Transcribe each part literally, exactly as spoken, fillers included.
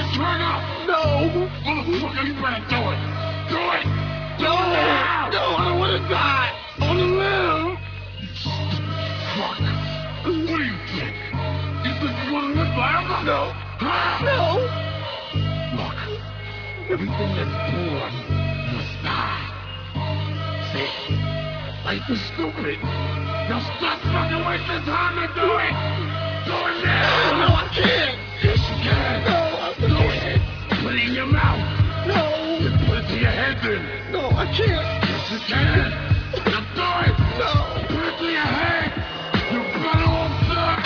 just turn up! No! Motherfucker, you better do it! Do it! Do No! it now! No, I don't wanna die! I wanna live! You stupid fuck! What do you think? You think you wanna live forever? No! Huh? No! Look, everything that's born must die. See? Life is stupid. Now stop fucking wasting time and do it! Do it now! No, I can't! Yes, you can! No, I Do can't! it! Put it in your mouth! No! Then put it to your head then! No, I can't! Yes, you can! Now do it! No! Put it to your head! You better off, sir!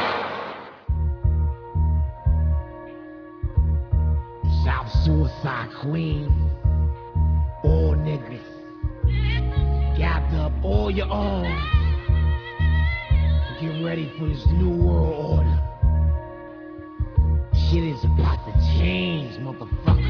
South Suicide Queens, all niggas, gather up all your arms, get ready for this new world order. Shit is about to change, motherfucker.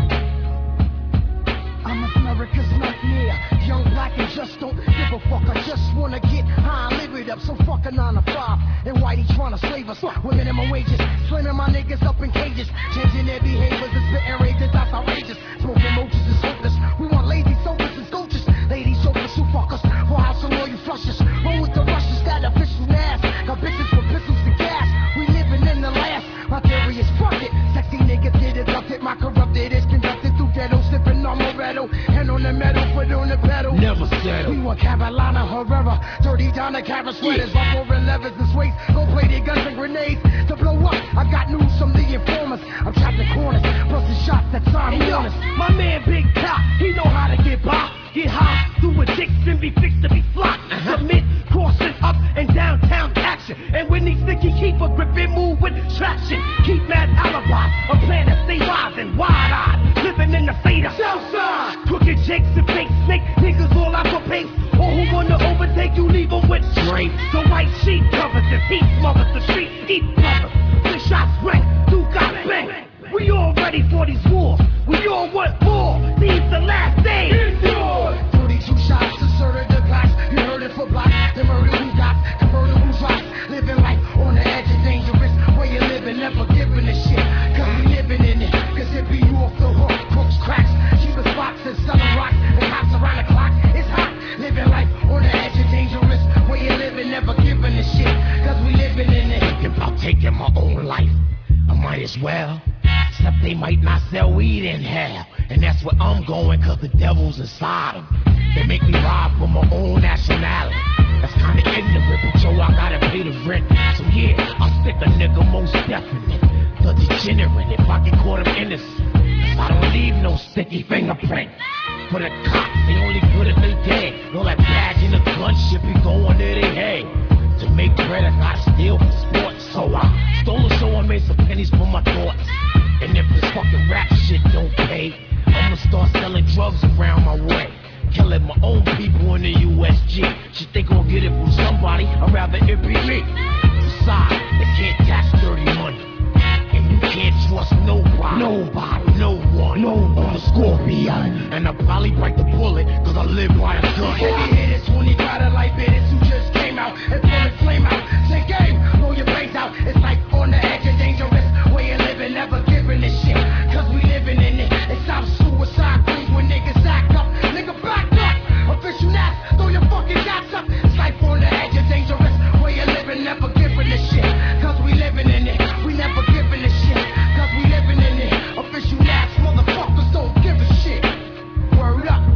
I'm America's nightmare, young, black, and just don't give a fuck. I just wanna get high and live it up, so fuck a nine to five. And why they tryna slave us with minimum wages? Slamming my niggas up in cages, changing their behaviors and spitting rages, that's outrageous. Smoking moches is hopeless. We want lazy sofas and scoaches, ladies chauffeurs who fuck us for house and loyal flushes. Roll with the rushes, that official ass. Got bitches with pistols and gas. We living in the last. My theory is fuck it. Sexy niggas get abducted. My corrupted is conducted through ghetto, sipping on Moretto. Hand on the metal, foot on the pedal. Never settle. We want Carolina Herrera, dirty down the Cara sweaters, yeah. Rough over levers and sways, go play their guns and grenades to blow up. I got news from the informers. I'm trapped in corners, busting shots at time Hey, yo, corners. my man Big Pop, he know how to get by. Get high, do addicts and be fixed to be fly. Submit, crossing up and downtown action. And when he sticky, keep a grip and move with traction. Keep mad alibis, a plan to stay wise and wide-eyed. Living in the Seder. Southside. Crooked jakes and fake snake niggas all out for pace. Or who wanna overtake you, leave them with Dre. The white sheet covers as he smothers the streets, eat brothers. Six shots ring, two got bang. We all ready for these wars. We all want more. These the last days. Endure. thirty-two shots, asserted the blacks. You heard it for blocks. They murder who got convertible drops. Living life on the edge of dangerous. Where you living, never giving a shit. Cause we living in it. Cause it be you off the hook. Crooks, cracks, cheaper spots and selling rocks. And cops around the clock. It's hot. Living life on the edge of dangerous. Where you living, never giving a shit. Cause we living in it. Thinking about taking my own life, I might as well. Except they might not sell weed in hell. And that's where I'm going, cause the devil's inside them. They make me rob for my own nationality. That's kinda ignorant, but yo, I gotta pay the rent. So yeah, I'll stick a nigga most definite. The degenerate, if I get caught, I'm innocent. Cause I don't leave no sticky fingerprint. For the cops, they only good if they dead. All that badge and the gun shit be going to their head. To make bread, I gotta steal for sports. So I stole a show and made some pennies for my thoughts. And if this fucking rap shit don't pay, I'ma start selling drugs around my way. Killing my own people in the U S G. Shit, they gon' get it from somebody, I'd rather it be me. Besides, they can't tax dirty money. And you can't trust nobody. Nobody, no one, no one. I'm a Scorpion. And I'll probably bite the bullet, cause I live by a gun. Heavy hitters, twenty-five to light bitters who just came out and pulling flame out. Say game, blow your brains out. It's like on the edge of dangerous. Way you living, never giving a shit. Cause we living in it. It's South Suicide Queens when niggas act up. Nigga back up. Official Nas, throw your fucking gas up. It's life on the edge of dangerous. Way you living, never giving a shit. Cause we living in it. We never giving a shit. Cause we living in it. Official Nas, motherfuckers don't give a shit. Word up.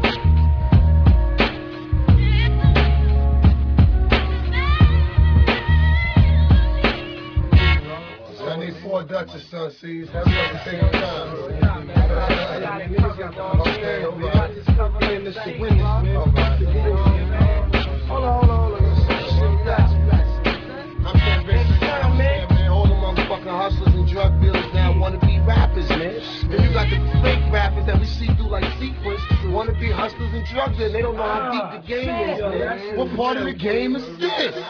I need four Dutchess, son, see? That's everything on time. Okay, okay. This to win this, man. Hold on, hold on, hold on. I'm saying, man, all the motherfucking hustlers and drug dealers now want to be rappers, man. Then you got the fake rappers that we see do like sequence, want to be hustlers and drug dealers. They don't know how deep the game is, man. What part of the game is this?